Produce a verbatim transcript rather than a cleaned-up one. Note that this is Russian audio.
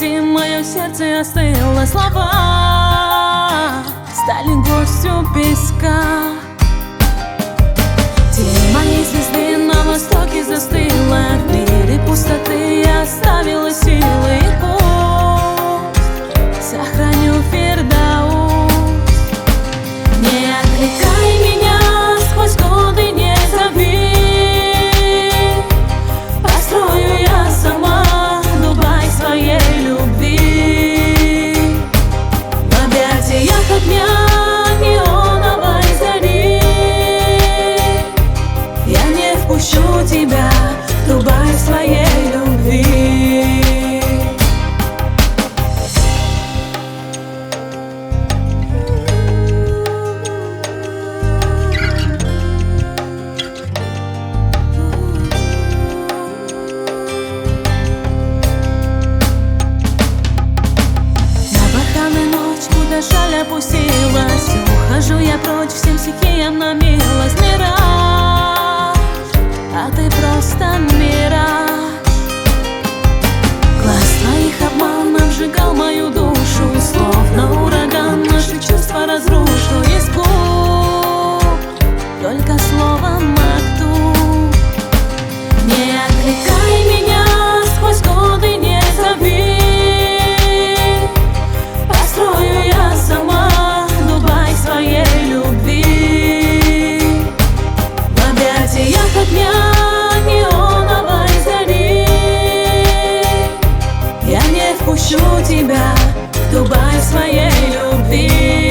Прости, мое сердце остыло, слова стали гвоздью песка. Тень моей звезды на востоке застыла, в мире пустоты я оставила силы, и пусть сохраню Фирдаус. Не отвлекай меня, сквозь годы не зови, построю я сама Дубай своей любви. В объятиях огня неоновой зари я не впущу тебя в Дубай своей любви. Шаль опустилась, ухожу я прочь, всем стихиям на милость. Мираж, а ты просто мираж. Глаз твоих обман обжигал мою душу, словно ураган наши чувства разрушил. Есть губ, только слово мактуб. Не отвлекай меня, сквозь годы не зови, огня неоновой зари я не впущу тебя в Дубай своей любви.